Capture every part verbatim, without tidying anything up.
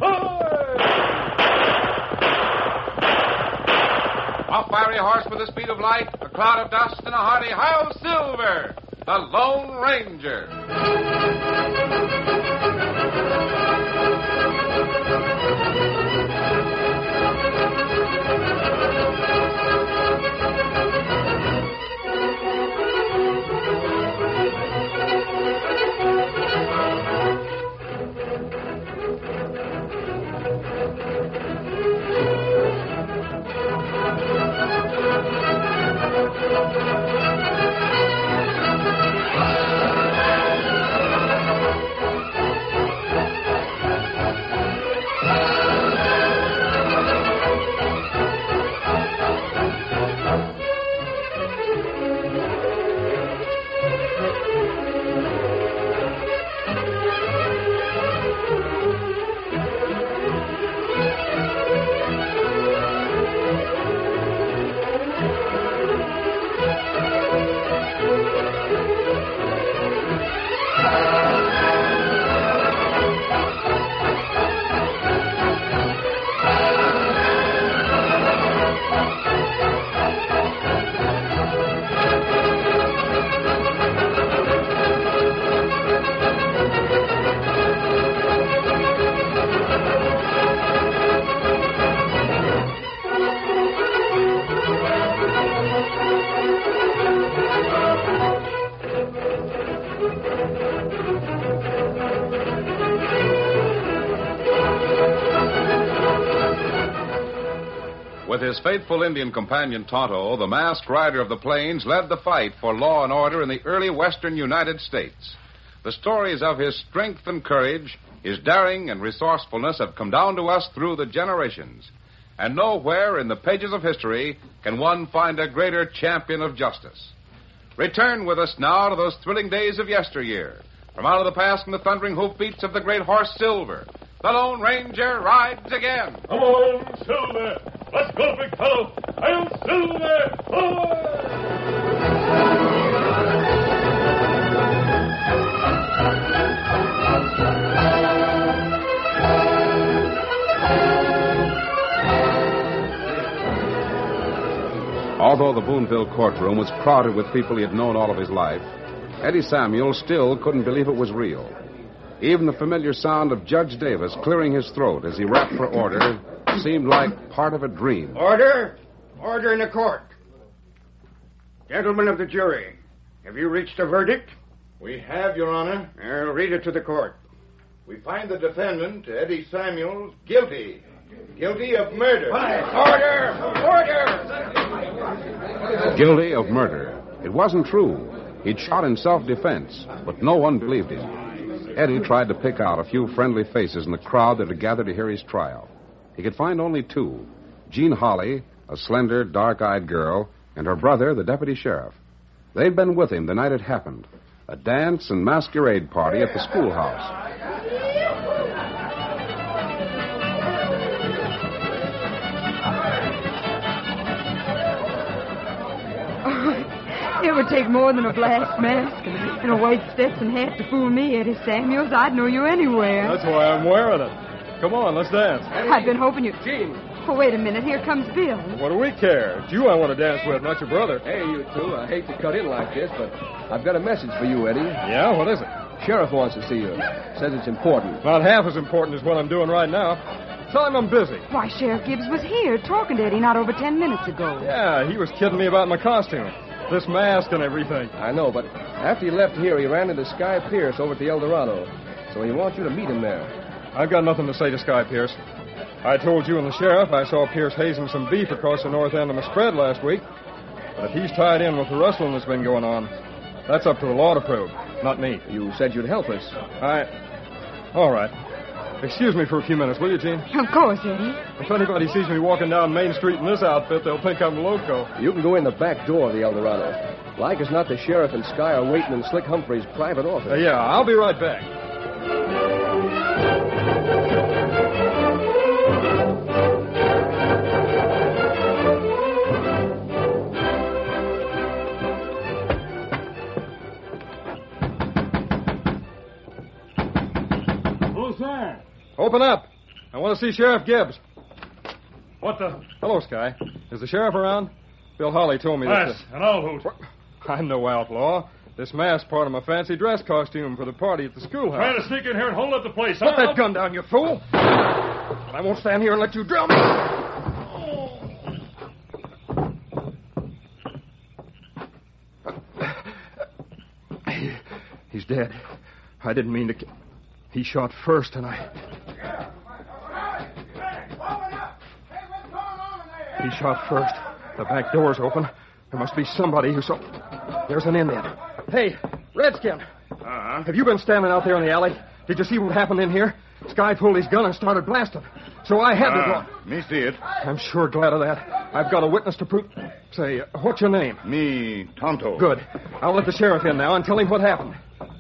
A fiery horse with the speed of light, a cloud of dust, and a hearty Hi-Yo Silver, the Lone Ranger. With his faithful Indian companion Tonto, the masked rider of the plains led the fight for law and order in the early western United States. The stories of his strength and courage, his daring and resourcefulness have come down to us through the generations. And nowhere in the pages of history can one find a greater champion of justice. Return with us now to those thrilling days of yesteryear. From out of the past and the thundering hoofbeats of the great horse Silver, the Lone Ranger rides again. Come on, Silver. Let's go, big fellow. I'll Silver. Although the Boonville courtroom was crowded with people he had known all of his life, Eddie Samuel still couldn't believe it was real. Even the familiar sound of Judge Davis clearing his throat as he rapped for order seemed like part of a dream. Order! Order in the court. Gentlemen of the jury, have you reached a verdict? We have, Your Honor. I'll read it to the court. We find the defendant, Eddie Samuels, guilty. Guilty of murder. Order! Order! Guilty of murder. It wasn't true. He'd shot in self-defense, but no one believed him. Eddie tried to pick out a few friendly faces in the crowd that had gathered to hear his trial. He could find only two. Jean Holly, a slender, dark-eyed girl, and her brother, the deputy sheriff. They'd been with him the night it happened. A dance and masquerade party at the schoolhouse. It would take more than a black mask and a white Stetson hat to fool me, Eddie Samuels. I'd know you anywhere. That's why I'm wearing it. Come on, let's dance. I've been hoping you... Gene. Oh, wait a minute. Here comes Bill. What do we care? It's you I want to dance with, not your brother. Hey, you two. I hate to cut in like this, but I've got a message for you, Eddie. Yeah? What is it? Sheriff wants to see you. Says it's important. Not half as important as what I'm doing right now. Tell him I'm busy. Why, Sheriff Gibbs was here talking to Eddie not over ten minutes ago. Yeah, he was kidding me about my costume. This mask and everything. I know, but after he left here, he ran into Sky Pierce over at the El Dorado. So he wants you to meet him there. I've got nothing to say to Sky Pierce. I told you and the sheriff I saw Pierce hazing some beef across the north end of my spread last week. But if he's tied in with the rustling that's been going on, that's up to the law to prove, not me. You said you'd help us. I... All right. Excuse me for a few minutes, will you, Gene? Of course, Eddie. If anybody sees me walking down Main Street in this outfit, they'll think I'm loco. You can go in the back door of the El Dorado. Like as not, the sheriff and Sky are waiting in Slick Humphrey's private office. Uh, yeah, I'll be right back. Who's there? Open up. I want to see Sheriff Gibbs. What the? Hello, Sky. Is the sheriff around? Bill Holly told me that... Yes, an old hoot. I'm no outlaw. This mask's part of my fancy dress costume for the party at the schoolhouse. Trying to sneak in here and hold up the place, Put huh? that gun down, you fool. I won't stand here and let you drill me. He's dead. I didn't mean to... ki- He shot first, and I... He shot first. The back door's open. There must be somebody who saw... There's an Indian. Hey, Redskin. Uh-huh. Have you been standing out there in the alley? Did you see what happened in here? Sky pulled his gun and started blasting. So I had to Ah, draw... me see it. I'm sure glad of that. I've got a witness to prove... Say, uh, what's your name? Me, Tonto. Good. I'll let the sheriff in now and tell him what happened.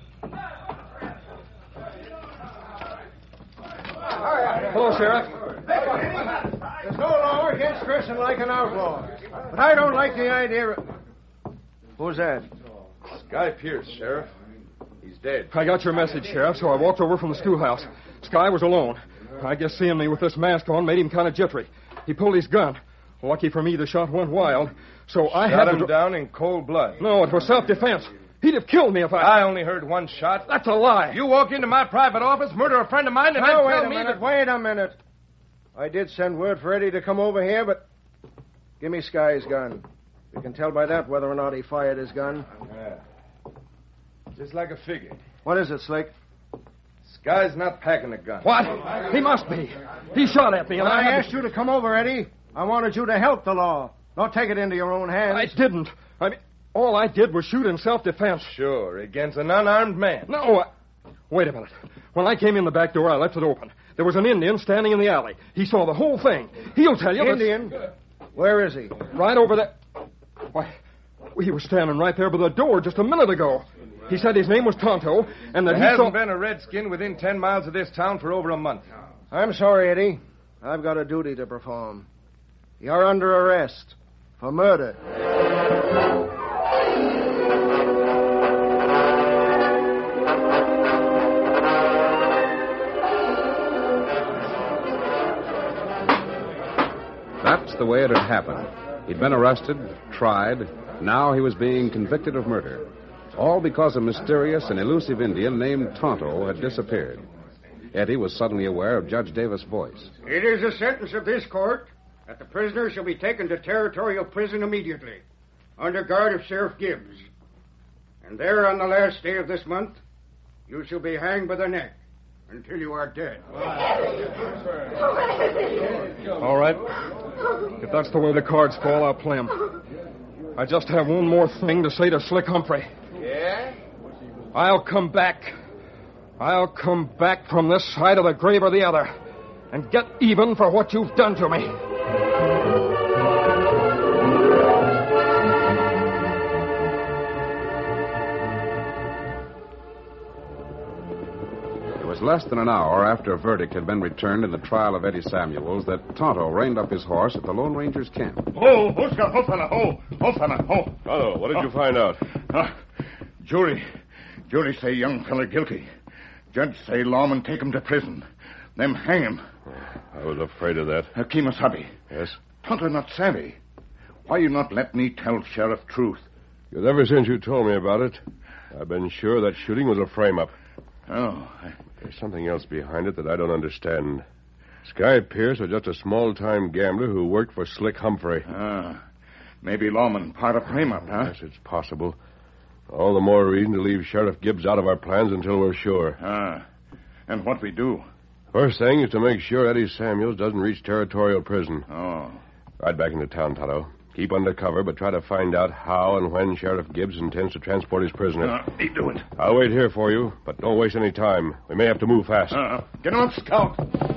Hello, Sheriff. There's no law against dressing like an outlaw. But I don't like the idea of... Who's that? Sky Pierce, Sheriff. He's dead. I got your message, Sheriff, so I walked over from the schoolhouse. Sky was alone. I guess seeing me with this mask on made him kind of jittery. He pulled his gun. Lucky for me, the shot went wild, so I Shot had him to... down in cold blood. No, it was self-defense. He'd have killed me if I... I only heard one shot. That's a lie. You walk into my private office, murder a friend of mine, and Now, then wait tell a me minute, that... wait a minute. I did send word for Eddie to come over here, but... Give me Sky's gun. We can tell by that whether or not he fired his gun. Yeah. Just like I figured. What is it, Slick? Sky's not packing a gun. What? He must be. He shot at me, and When I, I had asked you to come over, Eddie, I wanted you to help the law. Don't take it into your own to... hands. I didn't. I mean, all I did was shoot in self-defense. Sure, against an unarmed man. No, I... Wait a minute. When I came in the back door, I left it open. There was an Indian standing in the alley. He saw the whole thing. He'll tell you... that- Indian? Where is he? Right over there. Why, he was standing right there by the door just a minute ago. He said his name was Tonto, and that There he hasn't saw... been a redskin within ten miles of this town for over a month. I'm sorry, Eddie. I've got a duty to perform. You're under arrest for murder. That's the way it had happened. He'd been arrested, tried. Now he was being convicted of murder. All because a mysterious and elusive Indian named Tonto had disappeared. Eddie was suddenly aware of Judge Davis' voice. It is the sentence of this court that the prisoner shall be taken to Territorial Prison immediately, under guard of Sheriff Gibbs. And there on the last day of this month, you shall be hanged by the neck until you are dead. All right. If that's the way the cards fall, I'll play 'em. I just have one more thing to say to Slick Humphrey. Yeah? I'll come back. I'll come back from this side of the grave or the other and get even for what you've done to me. It was less than an hour after a verdict had been returned in the trial of Eddie Samuels that Tonto reined up his horse at the Lone Ranger's camp. Oh, oh, Scott, oh, fella, oh, oh, fella, oh. Hello, what did you find out? Uh, jury. Jury say young fella guilty. Judge say lawman take him to prison. Them hang him. I was afraid of that. Uh, Kemosabe. Yes? Tonto not savvy. Why you not let me tell sheriff truth? Because ever since you told me about it, I've been sure that shooting was a frame-up. Oh, I... There's something else behind it that I don't understand. Sky Pierce was just a small-time gambler who worked for Slick Humphrey. Ah, maybe lawman part of frame-up, huh? Yes, it's possible. All the more reason to leave Sheriff Gibbs out of our plans until we're sure. Ah, and what we do? First thing is to make sure Eddie Samuels doesn't reach Territorial Prison. Oh. Ride back into town, Tonto. Keep under cover, but try to find out how and when Sheriff Gibbs intends to transport his prisoner. Uh, me do it. I'll wait here for you, but don't waste any time. We may have to move fast. Uh, get on, Scout.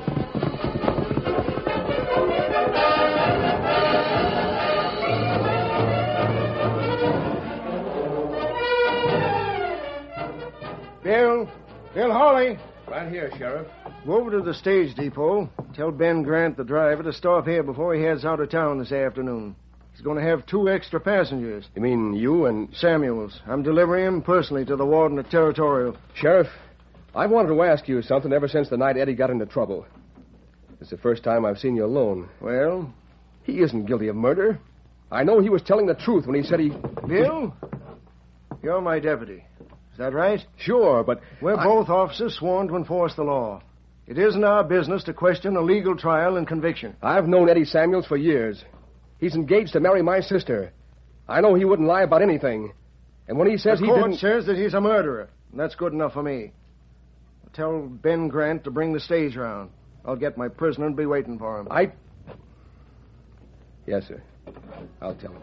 Bill, Bill Hawley, Right here, Sheriff. go over to the stage depot. Tell Ben Grant, the driver, to stop here before he heads out of town this afternoon. He's going to have two extra passengers. You mean you and... Samuels. I'm delivering him personally to the warden at Territorial. Sheriff, I've wanted to ask you something ever since the night Eddie got into trouble. It's the first time I've seen you alone. Well, he isn't guilty of murder. I know he was telling the truth when he said he... Bill, you're my deputy. Is that right? Sure, but... We're I... both officers sworn to enforce the law. It isn't our business to question a legal trial and conviction. I've known Eddie Samuels for years. He's engaged to marry my sister. I know he wouldn't lie about anything. And when he says the he court didn't... says that he's a murderer. And that's good enough for me. Tell Ben Grant to bring the stage round. I'll get my prisoner and be waiting for him. I... Yes, sir. I'll tell him.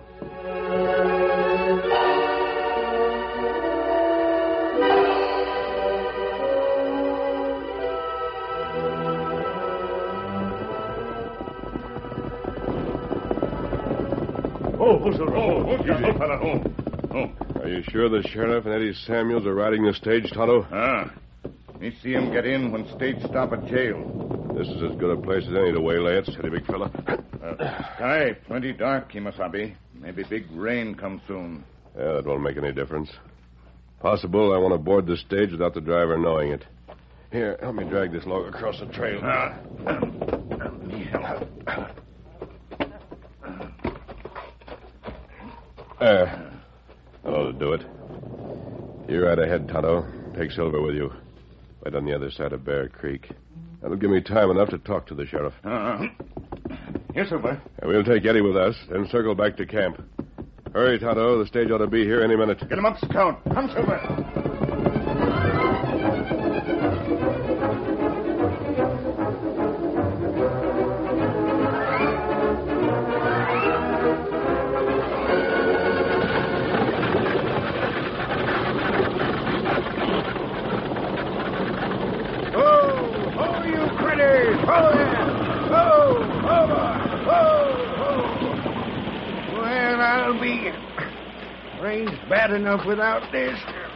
Oh, oh, sir. Oh, oh, oh, fella. Oh, oh. Are you sure the sheriff and Eddie Samuels are riding the stage, Tonto? Ah. Me see him get in when stage stop at jail. This is as good a place as any to waylay it, steady, big fella. Uh, sky plenty dark, Kimasabi. Maybe big rain come soon. Yeah, that won't make any difference. Possible I want to board the stage without the driver knowing it. Here, help me drag this log across the trail. Ah. Um, me help. There. That ought to do it. You're right ahead, Tonto. Take Silver with you. Right on the other side of Bear Creek. That'll give me time enough to talk to the sheriff. Uh-huh. Yes, sir, boy. And we'll take Eddie with us, then circle back to camp. Hurry, Tonto. The stage ought to be here any minute. Get him up, Scout. Come, Silver. Bad enough without this.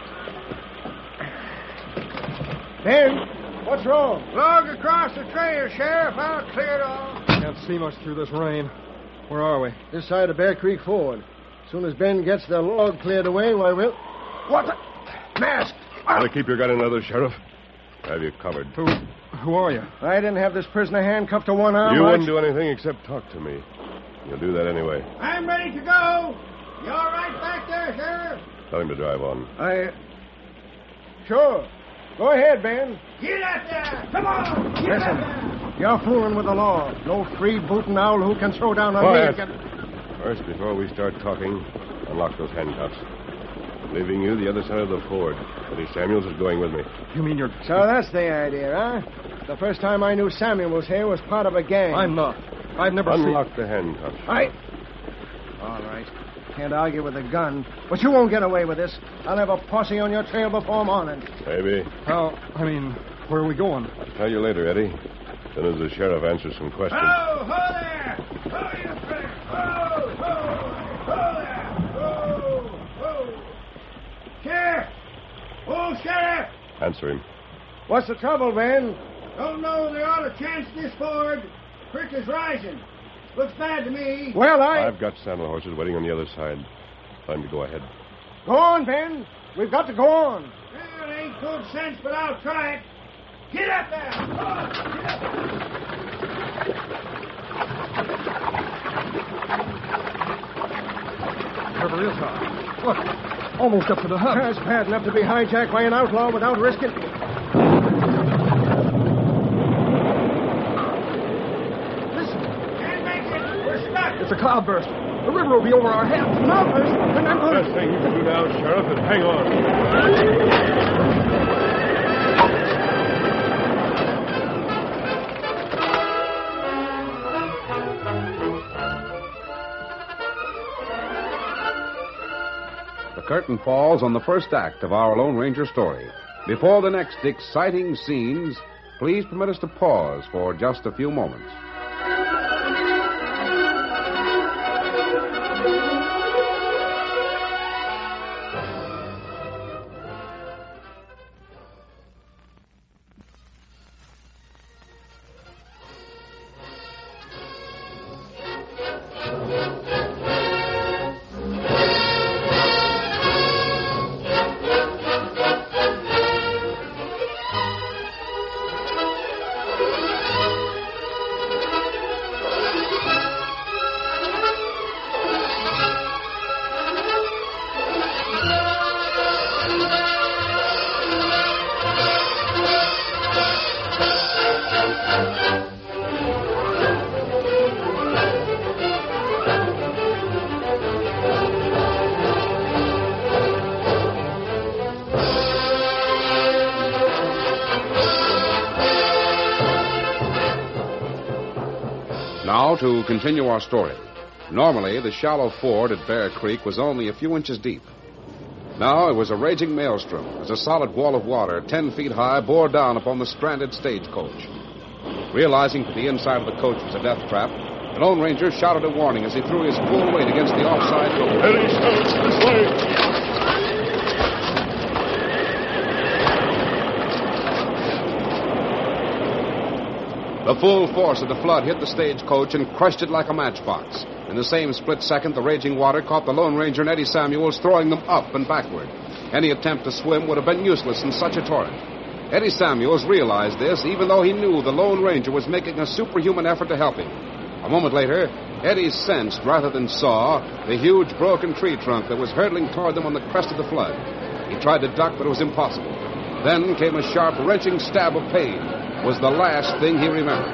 Ben, what's wrong? Log across the trail, Sheriff. I'll clear it all. Can't see much through this rain. Where are we? This side of Bear Creek Ford. As soon as Ben gets the log cleared away, why, we'll... What the... Mask! Better keep your gun in another, Sheriff. Have you covered. Who... Who are you? I didn't have this prisoner handcuffed to one arm. You I... wouldn't do anything except talk to me. You'll do that anyway. I'm ready to go. You all right back there, Sheriff? Tell him to drive on. I... Sure. Go ahead, Ben. Get out there! Come on! Get Listen, out there! You're fooling with the law. No free-booting owl who can throw down on Quiet. me. Can... First, before we start talking, unlock those handcuffs. Leaving you the other side of the ford. Eddie Samuels is going with me. You mean you're... So that's the idea, huh? The first time I knew Samuel was here was part of a gang. I'm not. I've never Unlock seen... the handcuffs. I... All right. Can't argue with a gun. But you won't get away with this. I'll have a posse on your trail before morning. Maybe. How... I mean, where are we going? I'll tell you later, Eddie. As soon as the sheriff answers some questions. Ho, ho there! Ho, you friend! Ho, ho! Ho there! Ho, ho! Sheriff! Oh, Sheriff! Answer him. What's the trouble, Ben? Don't know they ought to chance this ford. Creek is rising. Looks bad to me. Well, I... I've got saddle horses waiting on the other side. Time to go ahead. Go on, Ben. We've got to go on. Well, it ain't good sense, but I'll try it. Get up there! Come on, get up The river is high. Look, almost up to the hut. It's bad enough to be hijacked by an outlaw without risking... It's a cloudburst. The river will be over our heads. Cloudburst? And I'm going to... Best thing you can do now, Sheriff, is hang on. The curtain falls on the first act of our Lone Ranger story. Before the next exciting scenes, please permit us to pause for just a few moments. Now, to continue our story. Normally, the shallow ford at Bear Creek was only a few inches deep. Now it was a raging maelstrom as a solid wall of water, ten feet high, bore down upon the stranded stagecoach. Realizing that the inside of the coach was a death trap, the Lone Ranger shouted a warning as he threw his full weight against the offside door. Eddie, Stokes, this way! The full force of the flood hit the stagecoach and crushed it like a matchbox. In the same split second, the raging water caught the Lone Ranger and Eddie Samuels, throwing them up and backward. Any attempt to swim would have been useless in such a torrent. Eddie Samuels realized this, even though he knew the Lone Ranger was making a superhuman effort to help him. A moment later, Eddie sensed, rather than saw, the huge broken tree trunk that was hurtling toward them on the crest of the flood. He tried to duck, but it was impossible. Then came a sharp, wrenching stab of pain. It was the last thing he remembered.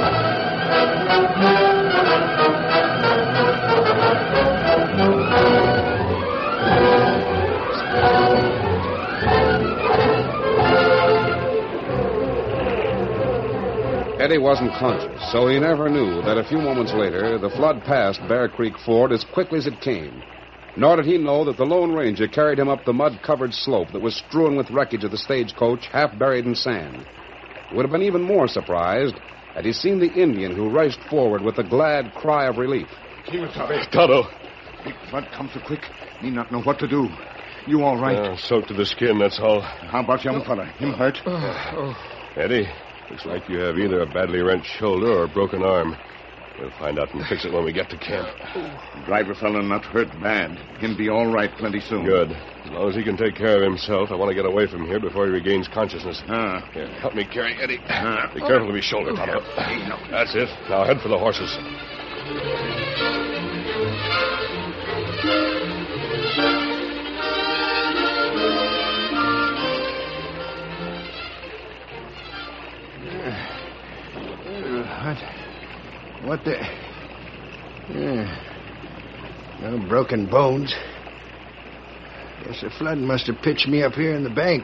Eddie wasn't conscious, so he never knew that a few moments later the flood passed Bear Creek Ford as quickly as it came. Nor did he know that the Lone Ranger carried him up the mud-covered slope that was strewn with wreckage of the stagecoach, half buried in sand. He would have been even more surprised had he seen the Indian who rushed forward with a glad cry of relief. Kimasabe. Tonto. Big flood come so quick, me not know what to do. You all right? Uh, soaked to the skin, that's all. How about young fella? Him hurt? Uh, oh. Eddie, looks like you have either a badly wrenched shoulder or a broken arm. We'll find out and fix it when we get to camp. Driver fella not hurt bad. Him be all right plenty soon. Good. As long as he can take care of himself, I want to get away from here before he regains consciousness. Ah. Here, help me carry Eddie. Ah. Be careful of his shoulder, Tonto. That's it. Now head for the horses. What the... Yeah. No broken bones. Guess the flood must have pitched me up here in the bank.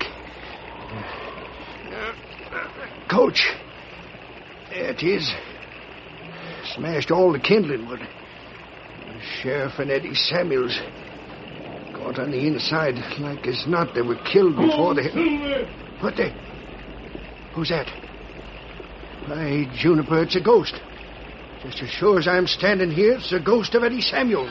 Uh, coach. There it is. Smashed all the kindling wood. The sheriff and Eddie Samuels caught on the inside like as not they were killed before they... What the... Who's that? Why, Juniper, it's a ghost. Just as sure as I'm standing here, it's the ghost of Eddie Samuels.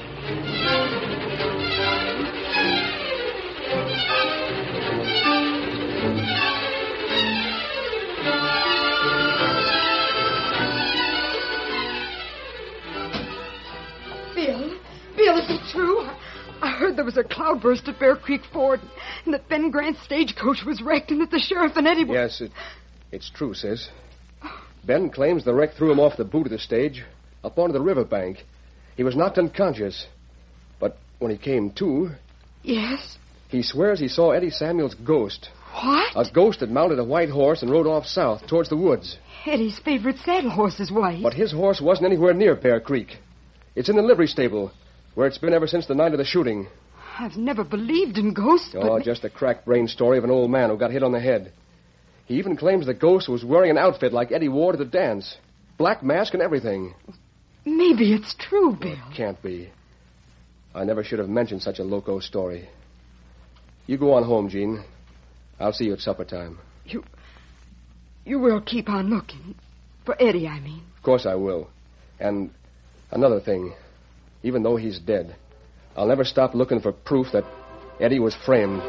Bill, Bill, is it true? I heard there was a cloudburst at Bear Creek Ford, and that Ben Grant's stagecoach was wrecked, and that the sheriff and Eddie were... Yes, it, it's true, sis. Ben claims the wreck threw him off the boot of the stage, up onto the riverbank. He was knocked unconscious. But when he came to... Yes? He swears he saw Eddie Samuels' ghost. What? A ghost that mounted a white horse and rode off south towards the woods. Eddie's favorite saddle horse is white. But his horse wasn't anywhere near Bear Creek. It's in the livery stable, where it's been ever since the night of the shooting. I've never believed in ghosts, Oh, but... just a crack-brained story of an old man who got hit on the head. He even claims the ghost was wearing an outfit like Eddie wore to the dance. Black mask and everything. Maybe it's true, Bill. It can't be. I never should have mentioned such a loco story. You go on home, Jean. I'll see you at supper time. You... You will keep on looking. For Eddie, I mean. Of course I will. And another thing. Even though he's dead, I'll never stop looking for proof that Eddie was framed.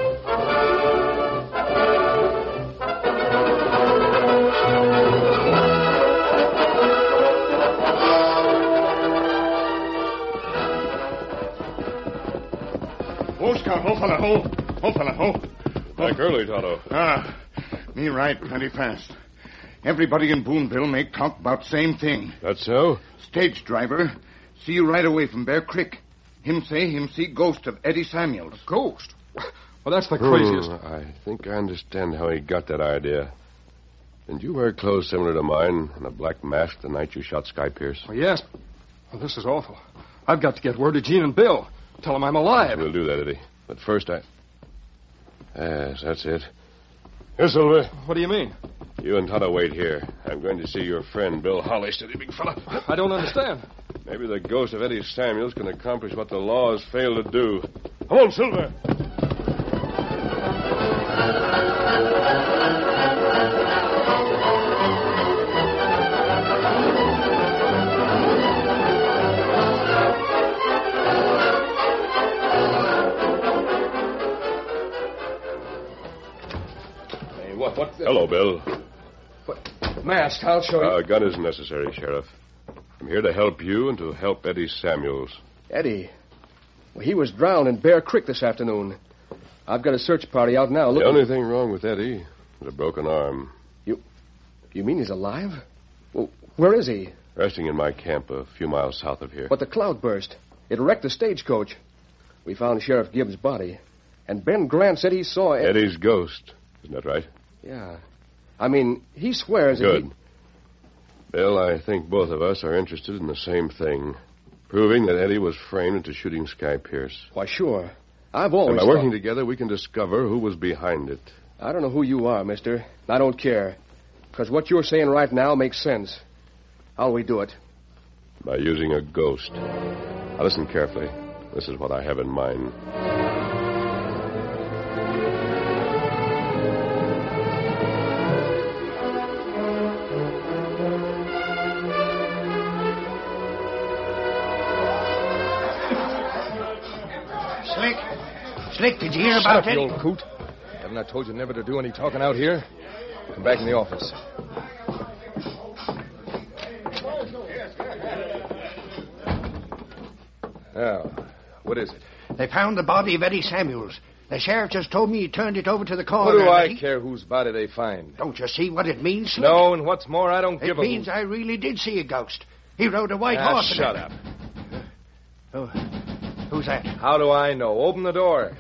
Oh, Scout. Oh, fella. Oh, oh fella. Oh. Back early, Tonto. Ah, me right plenty fast. Everybody in Boonville make talk about same thing. That's so? Stage driver see you right away from Bear Creek. Him say him see ghost of Eddie Samuels. Ghost? Well, that's the craziest. Hmm, I think I understand how he got that idea. Didn't you wear clothes similar to mine and a black mask the night you shot Sky Pierce? Well, yes. Well, this is awful. I've got to get word to Gene and Bill. Tell them I'm alive. We'll do that, Eddie. But first I... Yes, that's it. Here, Silver. What do you mean? You and Tonto wait here. I'm going to see your friend, Bill Holly. Steady, big fella. I don't understand. Maybe the ghost of Eddie Samuels can accomplish what the law has failed to do. Come on, Silver. Hey, what? What? The... Hello, Bill. What? Masked, I'll show you. Uh, a gun isn't necessary, Sheriff. I'm here to help you and to help Eddie Samuels. Eddie? Well, he was drowned in Bear Creek this afternoon. I've got a search party out now. Look. The only thing wrong with Eddie is a broken arm. You you mean he's alive? Well, where is he? Resting in my camp a few miles south of here. But the cloudburst. It wrecked the stagecoach. We found Sheriff Gibbs' body. And Ben Grant said he saw Ed- Eddie's ghost. Isn't that right? Yeah. I mean, he swears Good. that he... Bill, I think both of us are interested in the same thing. Proving that Eddie was framed into shooting Sky Pierce. Why, sure. I've always And by thought... working together, we can discover who was behind it. I don't know who you are, mister. I don't care. Because what you're saying right now makes sense. How'll we do it? By using a ghost. Now listen carefully. This is what I have in mind. Slick. Slick, did you hear Shut about up, you Eddie? old coot. Haven't I told you never to do any talking out here? Come back in the office. Now, what is it? They found the body of Eddie Samuels. The sheriff just told me he turned it over to the What coroner. do I He- care whose body they find? Don't you see what it means, Slick? No, and what's more, I don't It give a... means I really did see a ghost. He rode a white Ah, horse. and shut I- up. Oh, who's that? How do I know? Open the door.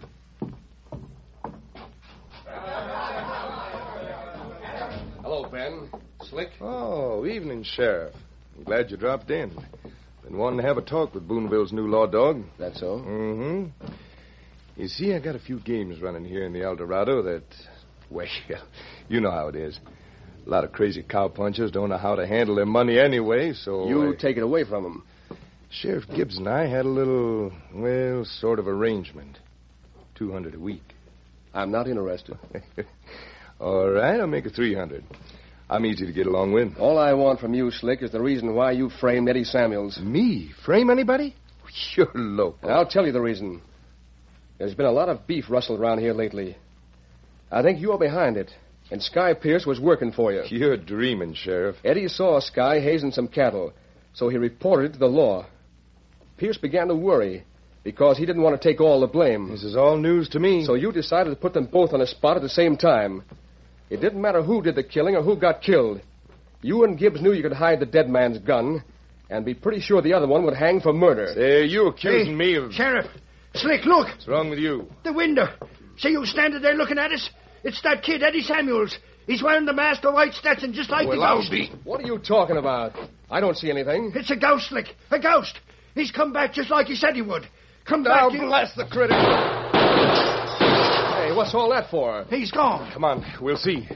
Hello, Ben. Slick? Oh, evening, Sheriff. I'm glad you dropped in. Been wanting to have a talk with Boonville's new law dog. That's so? Mm-hmm. You see, I got a few games running here in the El Dorado that, well, you know how it is. A lot of crazy cowpunchers don't know how to handle their money anyway, so... You I- take it away from him. Sheriff Gibbs and I had a little, well, sort of arrangement. Two hundred a week. I'm not interested. All right, I'll make it three hundred. I'm easy to get along with. All I want from you, Slick, is the reason why you framed Eddie Samuels. Me? Frame anybody? You're loco. And I'll tell you the reason. There's been a lot of beef rustled around here lately. I think you're behind it, and Sky Pierce was working for you. You're dreaming, Sheriff. Eddie saw Sky hazing some cattle, so he reported it to the law. Pierce began to worry because he didn't want to take all the blame. This is all news to me. So you decided to put them both on a spot at the same time. It didn't matter who did the killing or who got killed. You and Gibbs knew you could hide the dead man's gun and be pretty sure the other one would hang for murder. Say, you accusing Hey, me of... Sheriff, Slick, look. What's wrong with you? The window. See you standing there looking at us? It's that kid, Eddie Samuels. He's wearing the mask, the white Stetson, just like Well, the I'll ghost. be... What are you talking about? I don't see anything. It's a ghost, Slick. A ghost. He's come back just like he said he would. Come Now, back. you- blast the critter. Hey, what's all that for? He's gone. Come on, we'll see.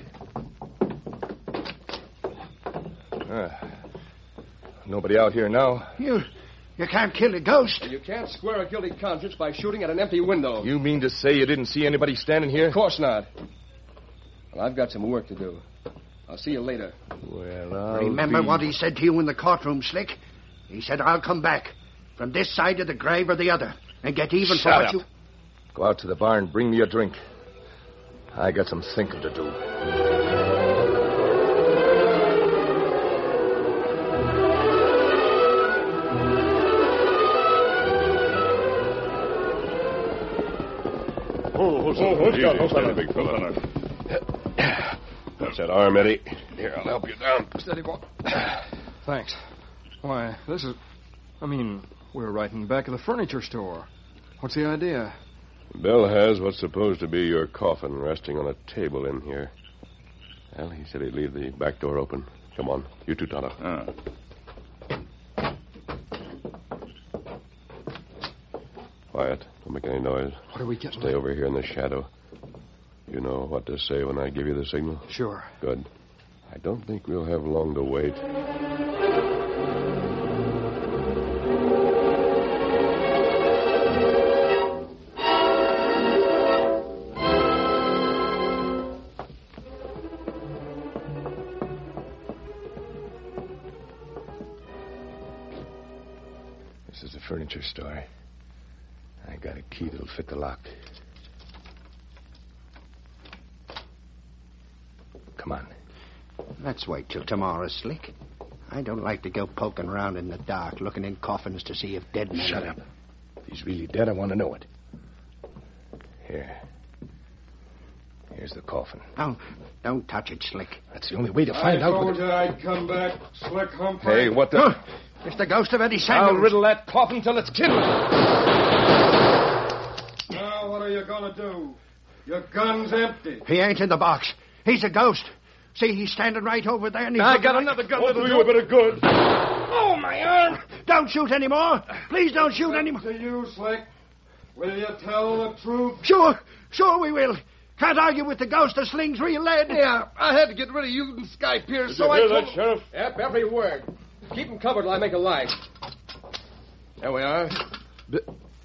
Ah, nobody out here now. You, you can't kill a ghost. You can't square a guilty conscience by shooting at an empty window. You mean to say you didn't see anybody standing here? Of course not. Well, I've got some work to do. I'll see you later. Well, I'll Remember be... what he said to you in the courtroom, Slick? He said, I'll come back from this side of the grave or the other and get even Shut for what up. you... Go out to the bar and bring me a drink. I got some thinking to do. Oh, hold Oh, hold Easy, on, hold steady, on. big fella. Hold on. That's that arm, Eddie. Here, I'll help you down. Steady, boy. Thanks. Why, this is... I mean, we're right in the back of the furniture store. What's the idea? Bill has what's supposed to be your coffin resting on a table in here. Well, he said he'd leave the back door open. Come on. You too, Tonto. Ah. Quiet. Don't make any noise. What are we getting? Stay over here in the shadow. You know what to say when I give you the signal? Sure. Good. I don't think we'll have long to wait. This is a furniture store. I got a key that'll fit the lock. Come on. Let's wait till tomorrow, Slick. I don't like to go poking around in the dark, looking in coffins to see if dead men... Shut up. If he's really dead, I want to know it. Here. Here's the coffin. Don't, don't touch it, Slick. That's the only way to find I out. told What... you I'd come back, Slick Humphrey. Hey, what the... Huh. It's the ghost of Eddie Samuels. I'll riddle that coffin till it's kindled. Now, what are you going to do? Your gun's empty. He ain't in the box. He's a ghost. See, he's standing right over there. And he's I got another gun that'll do a bit of good. Oh, my arm! Don't shoot anymore. Please don't shoot anymore. To you, Slick. Will you tell the truth? Sure, sure we will. Can't argue with the ghost that slings real lead. Yeah, I had to get rid of you and Sky Pierce, Did so you I hear told... that, Sheriff? Yep, every word. Keep him covered while I make a line. There we are. B-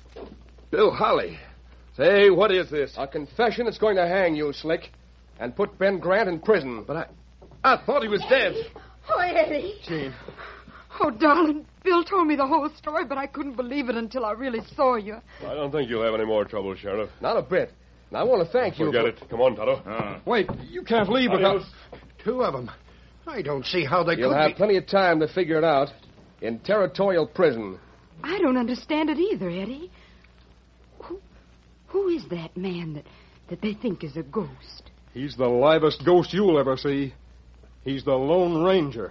Bill Holly. Say, what is this? A confession that's going to hang you, Slick, and put Ben Grant in prison. But I... I thought he was dead. Oh, Eddie. Jean. Oh, darling, Bill told me the whole story, but I couldn't believe it until I really saw you. I don't think you'll have any more trouble, Sheriff. Not a bit. And I want to thank you Forget for... it. Come on, Tonto. Uh, Wait, you can't leave without... Adios. Two of them. I don't see how they You'll could have be... plenty of time to figure it out. In territorial prison. I don't understand it either, Eddie. Who, who is that man that, that they think is a ghost? He's the livest ghost you'll ever see. He's the Lone Ranger.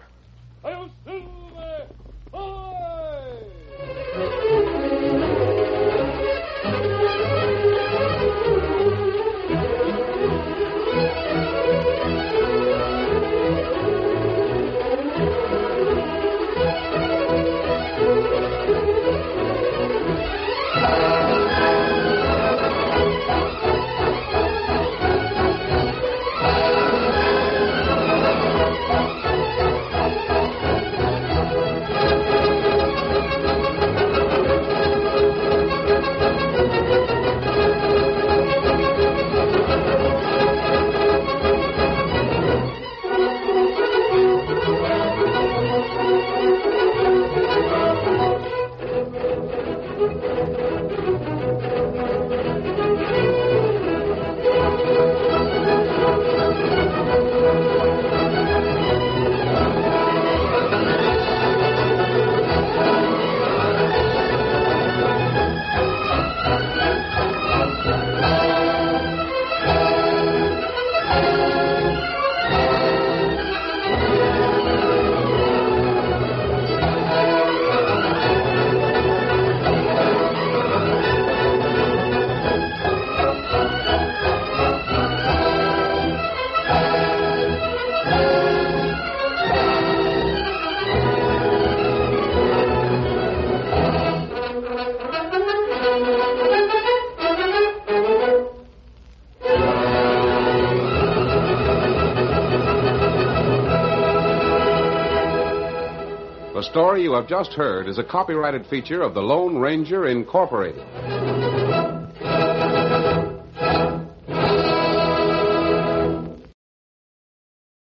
The story you have just heard is a copyrighted feature of the Lone Ranger Incorporated.